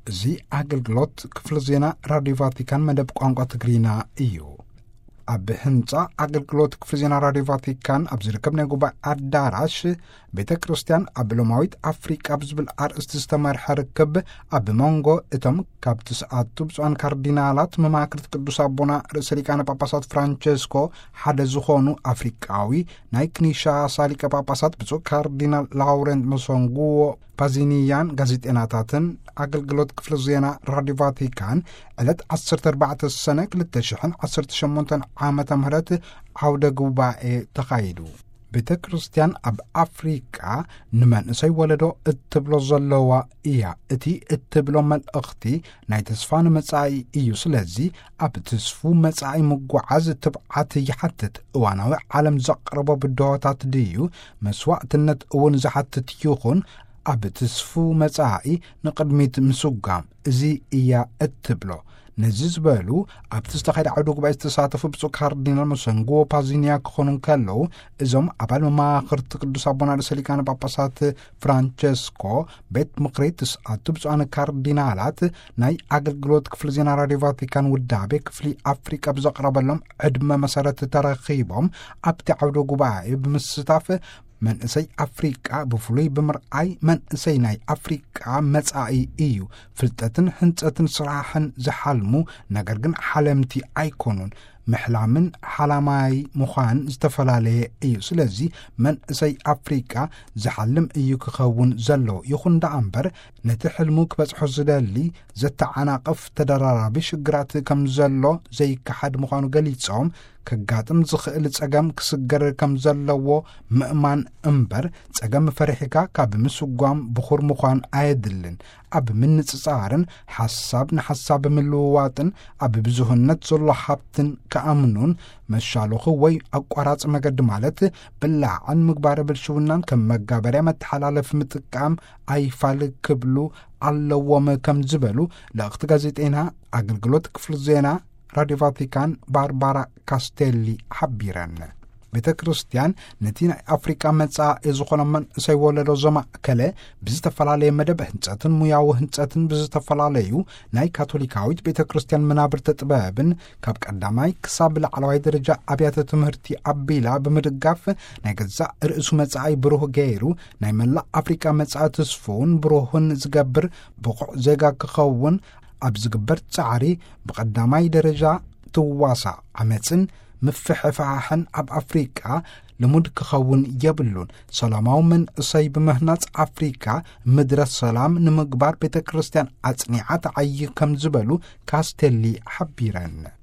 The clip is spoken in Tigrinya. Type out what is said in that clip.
زي አገልግሎት ክፍለ ዜና ራዲዮ ቫቲካን መደብ ቋንቋ ትግሪና እዩ ኣብ ህንጻ አገልግሎት ክፍለ ዜና ራዲዮ ቫቲካን ኣብ ዝርከብ ናይ ጉባኤ አዳራሽ ቤተ ክርስቲያን ኣብ ሎማዊት አፍሪቃ ብዝብል አርእስቲ ዝተመርሐ ርክብ ኣብ መንጎ እቶም ካብ ትስዓቱ ብፁዓን ካርዲናላት መማክርት ቅዱስ አቦና ርእሰ ሊቃነ ጳጳሳት ፍራንቼስኮ ሓደ ዝኾኑ አፍሪቃዊ ናይ ክኒሻሳ ሊቀ ጳጳሳት ብፁዕ ካርዲናል ላውረንት ሙሶንጉዎ ፓዚኒያን ጋዜጤናታትን አገልግሎት ክፍለ ዜና ራዲዮ ቫቲካን ዕለት 14 ሰነ 2018 ዓመተ ምህረት ዓውደ ጉባኤ ተኻይዱ ቤተ ክርስቲያን ኣብ አፍሪቃ ንመንእሰይ ወለዶ እትብሎ ዘለዋ እያ እቲ እትብሎ መልእኽቲ ናይ ተስፋ ንመጻኢ እዩ ስለዚ ኣብ ተስፉ መጻኢ ምጓዓዝ ትብዓት ይሓትት እዋናዊ ዓለም ዘቕርቦ ብድሆታት ድዩ መስዋዕትነት እውን ዝሓትት ይኹን ኣብ ተስፉ መጻኢ ንቅድሚት ምስጋም እዚ እያ እትብሎ ነዚ ዝበሉ ኣብ ዝተኻይደ ዓውደ ጉባኤ ዝተሳተፉ ብፁዕ ካርዲናል ሙሶንጉዎ ፓዚኒያ ክኾኑ ከለዉ እዞም ኣባል መማኽርቲ ቅዱስ አቦና ርእሰ ሊቃነ ጳጳሳት ፍራንቼስኮ ቤት ምክሪ ትስዓቱ ብፁዓን ካርዲናላት ናይ አገልግሎት ክፍለ ዜና ራዲዮ ቫቲካን ውዳቤ ክፍሊ አፍሪቃ ብዘቕረበሎም ዕድመ መሰረት ተረኺቦም ኣብቲ ዓውደ ጉባኤ ብምስታፍ መንእሰይ አፍሪቃ ብፍሉይ ብምርአይ መንእሰይ ናይ አፍሪቃ መጻኢ እዩ ፍልጠትን ህንጸትን ስራሕን ዝሓልሙ ነገር ግን ሓለምቲ ኣይኮኑን ምሕላምን ሓላማይ ምዃን ዝተፈላለየ እዩ ስለዚ መንእሰይ አፍሪቃ ዝሓልም እዩ ክኸውን ዘሎ ይኹን ዳኣምበር ነቲ ሕልሙ ክበጽሖ ዝደሊ ዘተዓናቕፍ ተደራራቢ ሽግራት ከም ዘሎ ዘይከሓድ ምዃኑ ገሊጾም ከጋጥም ዝኽእል ጸገም ክስገር ከም ዘለዎ ምእማን እምበር ጸገም ፈሪሕካ ካብ ምስጓም ብኹር ምዃን ኣየድልን ኣብ ምንጽጻርን ሓሳብ ንሓሳብ ምልውዋጥን ኣብ ብዙህነት ዘሎ ሓብትን ከኣምኑን መሻሎኹ ወይ ኣቋራጽ መገዲ ማለት ብላዕን ምግባረ ብልሽውናን ከም መጋበርያ መተሓላለፍ ምጥቃም ኣይፋል ክብሉ ኣለዎም ከም ዝበሉ ለእኽቲ ጋዜጤና አገልግሎት ክፍለ ዜና ራዲዮ ቫቲካን ባርባራ ካስቴሊ ሓቢረን ቤተ ክርስቲያን ነቲ ናይ አፍሪቃ መጻኢ ዝኾነ መንእሰይ ወለዶ ዘማእከለ ብዝተፈላለየ መደብ ህንጸትን ሙያዊ ህንጸትን ብዝተፈላለዩ ናይ ካቶሊካዊት ቤተ ክርስቲያን መናብርተ ጥበብን ካብ ቀዳማይ ክሳብ ላዕለዋይ ደረጃ ኣብያተ ትምህርቲ ኣቢላ ብምድጋፍ ናይ ገዛእ ርእሱ መጻኢ ብሩህ ገይሩ ናይ መላእ አፍሪቃ መጻኢ ተስፉን ብሩህን ዝገብር ብቑዕ ዜጋ ክኸውን ኣብ ዝግበር ጻዕሪ ብቐዳማይ ደረጃ ትዋሳ ዓመፅን ምፍሕፍሓሕን ኣብ አፍሪቃ ልሙድ ክኸውን የብሉን ሰላማዊ መንእሰይ ብምህናጽ አፍሪካ ምድረ ሰላም ንምግባር ቤተ ክርስቲያን ኣጽኒዓት ዓይ ከም ዝበሉ ካስቴሊ ሓቢረን